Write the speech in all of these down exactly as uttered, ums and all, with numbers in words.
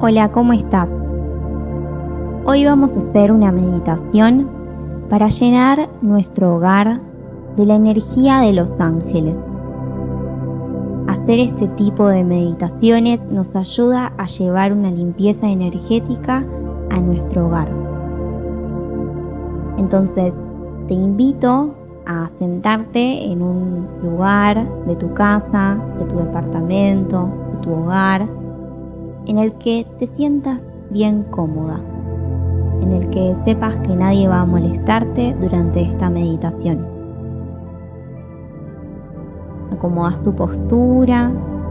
Hola, ¿cómo estás? Hoy vamos a hacer una meditación para llenar nuestro hogar de la energía de los ángeles. Hacer este tipo de meditaciones nos ayuda a llevar una limpieza energética a nuestro hogar. Entonces, te invito a sentarte en un lugar de tu casa, de tu departamento, de tu hogar, en el que te sientas bien cómoda, en el que sepas que nadie va a molestarte durante esta meditación. Acomodas tu postura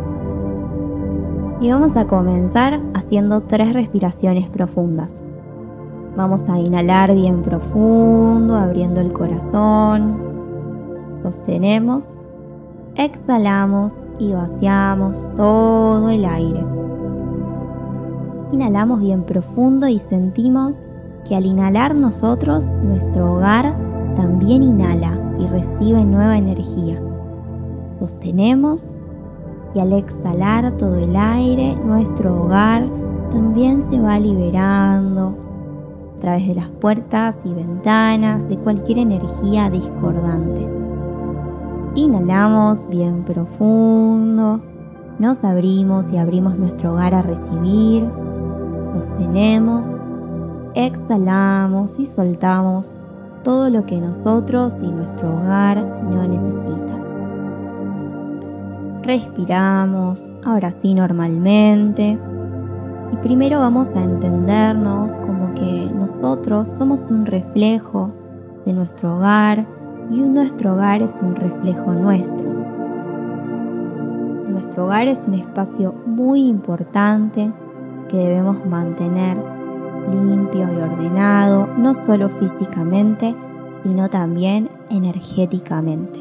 y vamos a comenzar haciendo tres respiraciones profundas. Vamos a inhalar bien profundo, abriendo el corazón. Sostenemos, exhalamos y vaciamos todo el aire. Inhalamos bien profundo y sentimos que al inhalar nosotros, nuestro hogar también inhala y recibe nueva energía. Sostenemos y al exhalar todo el aire, nuestro hogar también se va liberando a través de las puertas y ventanas de cualquier energía discordante. Inhalamos bien profundo, nos abrimos y abrimos nuestro hogar a recibir. Sostenemos, exhalamos y soltamos todo lo que nosotros y nuestro hogar no necesita. Respiramos, ahora sí normalmente. Y primero vamos a entendernos como que nosotros somos un reflejo de nuestro hogar y nuestro hogar es un reflejo nuestro. Nuestro hogar es un espacio muy importante que debemos mantener limpio y ordenado, no solo físicamente, sino también energéticamente.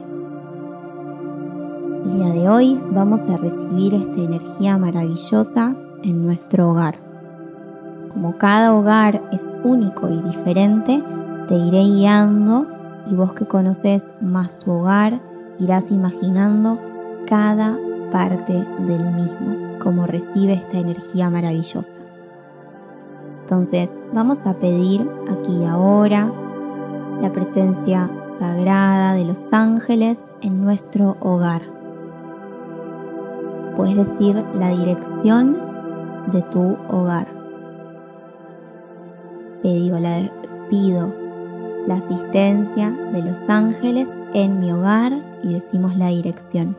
El día de hoy vamos a recibir esta energía maravillosa en nuestro hogar. Como cada hogar es único y diferente, te iré guiando y vos que conoces más tu hogar, irás imaginando cada parte del mismo, cómo recibe esta energía maravillosa. Entonces vamos a pedir aquí y ahora la presencia sagrada de los ángeles en nuestro hogar. Puedes decir la dirección de tu hogar. Pido la, pido la asistencia de los ángeles en mi hogar y decimos la dirección.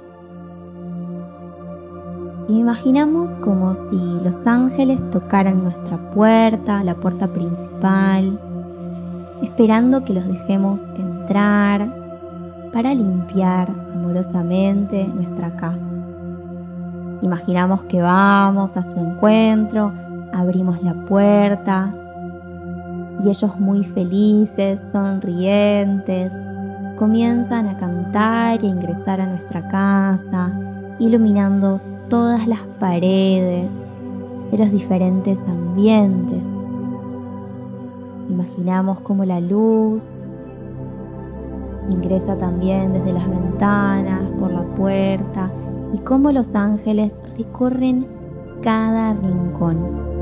Y imaginamos como si los ángeles tocaran nuestra puerta, la puerta principal, esperando que los dejemos entrar para limpiar amorosamente nuestra casa. Imaginamos que vamos a su encuentro, abrimos la puerta y ellos muy felices, sonrientes, comienzan a cantar e ingresar a nuestra casa, iluminando todas las paredes de los diferentes ambientes. Imaginamos cómo la luz ingresa también desde las ventanas, por la puerta, y cómo los ángeles recorren cada rincón.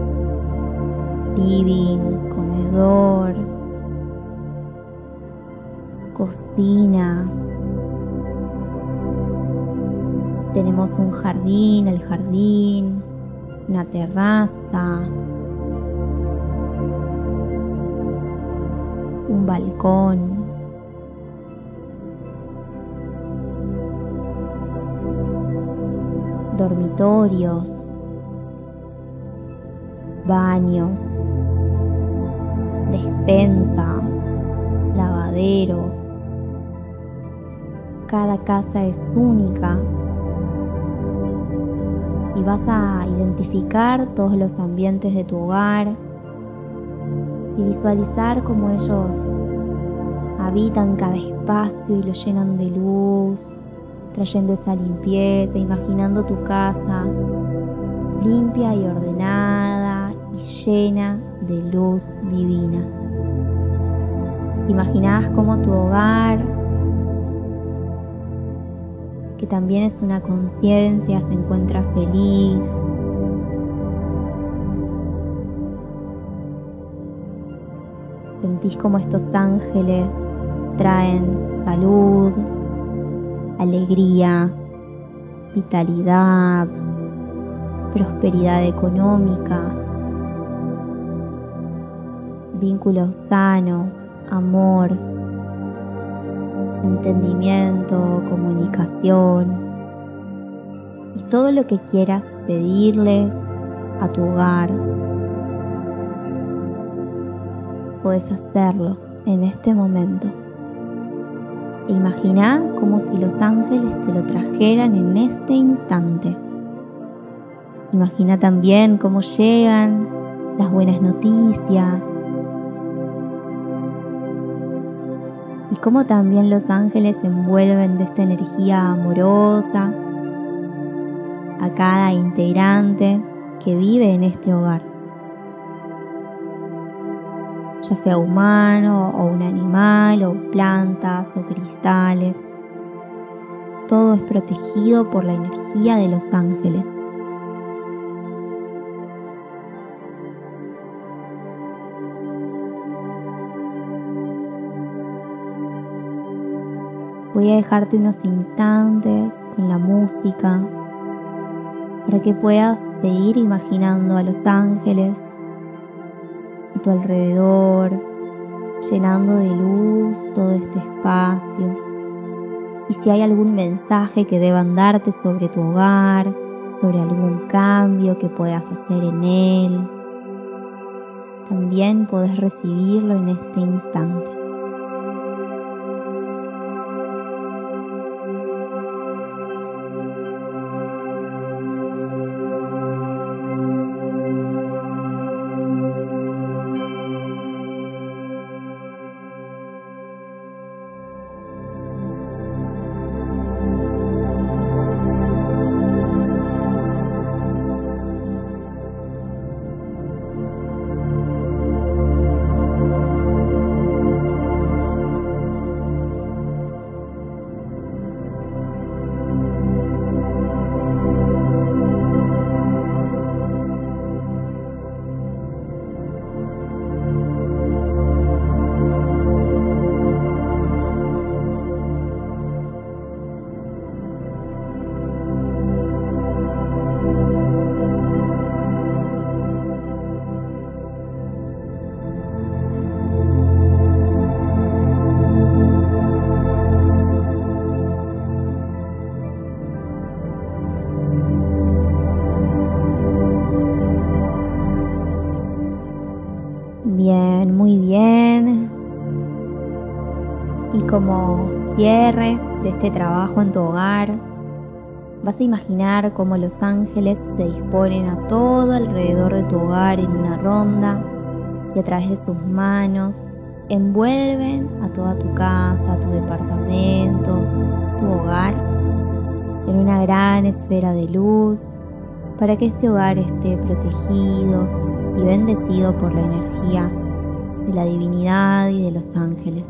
Living, comedor, cocina. Tenemos un jardín, el jardín, una terraza, un balcón, dormitorios, baños, despensa, lavadero. Cada casa es única. Y vas a identificar todos los ambientes de tu hogar y visualizar cómo ellos habitan cada espacio y lo llenan de luz, trayendo esa limpieza, imaginando tu casa limpia y ordenada y llena de luz divina. Imaginás cómo tu hogar, que también es una conciencia, se encuentra feliz, Sentís como estos ángeles traen salud, alegría, vitalidad, prosperidad económica, vínculos sanos, amor, entendimiento, comunicación y todo lo que quieras pedirles a tu hogar. Puedes hacerlo en este momento. E imagina como si los ángeles te lo trajeran en este instante. Imagina también cómo llegan las buenas noticias y cómo también los ángeles se envuelven de esta energía amorosa a cada integrante que vive en este hogar, ya sea humano o un animal o plantas o cristales. Todo es protegido por la energía de los ángeles. Voy a dejarte unos instantes con la música para que puedas seguir imaginando a los ángeles a tu alrededor, llenando de luz todo este espacio. Y si hay algún mensaje que deban darte sobre tu hogar, sobre algún cambio que puedas hacer en él, también podés recibirlo en este instante. Bien, muy bien. Y como cierre de este trabajo en tu hogar, vas a imaginar cómo los ángeles se disponen a todo alrededor de tu hogar en una ronda y a través de sus manos envuelven a toda tu casa, tu departamento, tu hogar en una gran esfera de luz para que este hogar esté protegido y bendecido por la energía de la divinidad y de los ángeles.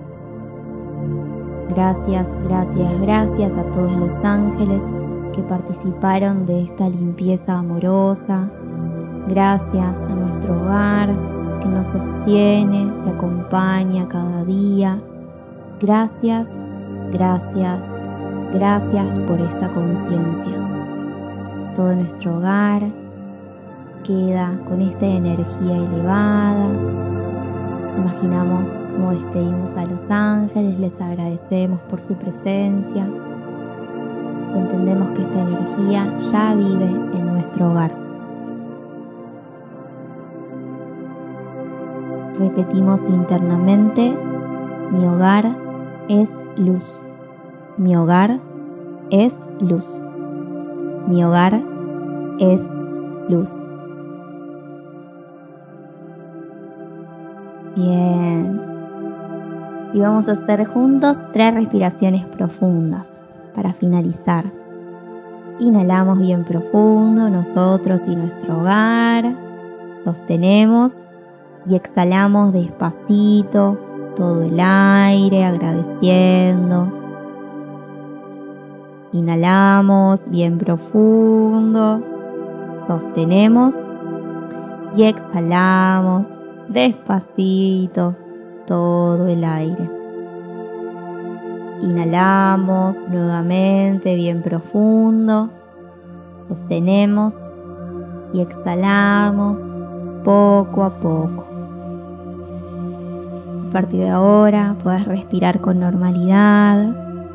Gracias, gracias, gracias a todos los ángeles que participaron de esta limpieza amorosa. Gracias a nuestro hogar que nos sostiene y acompaña cada día. Gracias, gracias, gracias por esta conciencia. Todo nuestro hogar queda con esta energía elevada. Imaginamos cómo despedimos a los ángeles, les agradecemos por su presencia y entendemos que esta energía ya vive en nuestro hogar. Repetimos internamente: mi hogar es luz. Mi hogar es luz. Mi hogar es luz. Bien. Y vamos a hacer juntos tres respiraciones profundas para finalizar. Inhalamos bien profundo, nosotros y nuestro hogar. Sostenemos y exhalamos despacito todo el aire, agradeciendo. Inhalamos bien profundo, sostenemos y exhalamos despacito, todo el aire. Inhalamos nuevamente bien profundo, sostenemos y exhalamos poco a poco. A partir de ahora puedes respirar con normalidad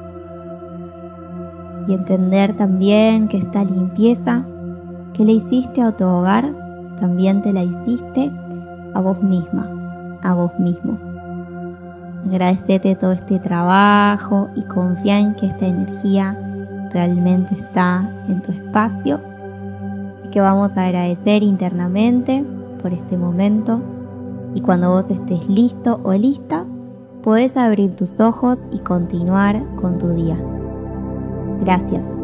y entender también que esta limpieza que le hiciste a tu hogar, también te la hiciste a vos misma, a vos mismo. Agradecete todo este trabajo y confía en que esta energía realmente está en tu espacio. Así que vamos a agradecer internamente por este momento y cuando vos estés listo o lista, podés abrir tus ojos y continuar con tu día. Gracias.